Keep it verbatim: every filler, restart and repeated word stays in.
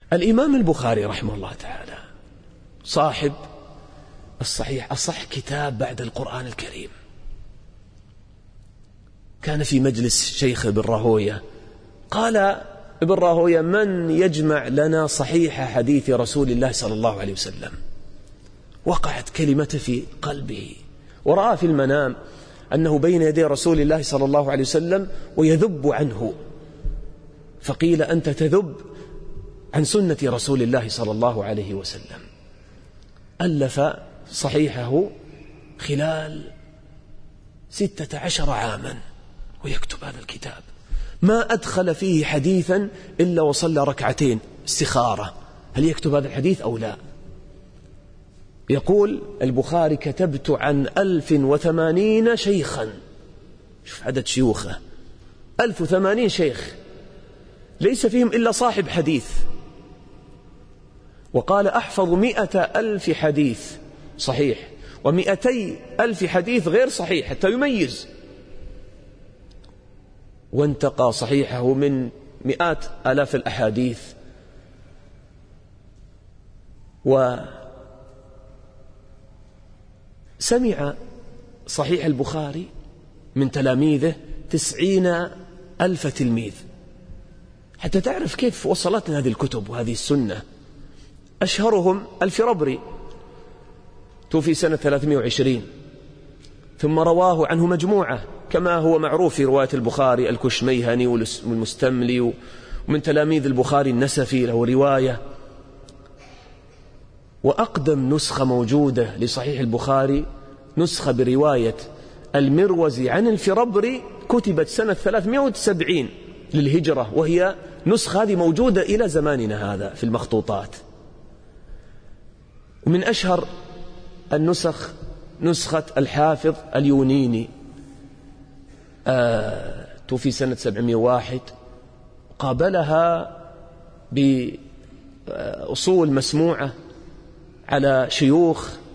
الإمام البخاري رحمه الله تعالى صاحب الصحيح، أصح كتاب بعد القرآن الكريم. كان في مجلس شيخ ابن راهوية، قال ابن راهوية: من يجمع لنا صحيح حديث رسول الله صلى الله عليه وسلم؟ وقعت كلمة في قلبه، ورأى في المنام أنه بين يدي رسول الله صلى الله عليه وسلم ويذب عنه، فقيل: أنت تذب عن سنة رسول الله صلى الله عليه وسلم. ألف صحيحه خلال ستة عشر عاما ويكتب هذا الكتاب، ما أدخل فيه حديثا إلا وصلى ركعتين استخارة، هل يكتب هذا الحديث أو لا؟ يقول البخاري: كتبت عن ألف وثمانين شيخا. شوف عدد شيوخه، ألف وثمانين شيخ ليس فيهم إلا صاحب حديث. وقال: أحفظ مئة ألف حديث صحيح ومئتي ألف حديث غير صحيح حتى يميز. وانتقى صحيحه من مئات آلاف الأحاديث. وسمع صحيح البخاري من تلاميذه تسعين ألف تلميذ. حتى تعرف كيف وصلتنا هذه الكتب وهذه السنة. أشهرهم الفربري، توفي سنة ثلاثمائة وعشرين، ثم رواه عنه مجموعة كما هو معروف في رواية البخاري: الكشميهني والمستملي، ومن تلاميذ البخاري النسفي له رواية. وأقدم نسخة موجودة لصحيح البخاري نسخة برواية المروزي عن الفربري، كتبت سنة ثلاثمائة وسبعين للهجرة، وهي نسخة هذه موجودة إلى زماننا هذا في المخطوطات. ومن أشهر النسخ نسخة الحافظ اليونيني، آه توفي سنة سبعمائة وواحد، قابلها بأصول مسموعة على شيوخ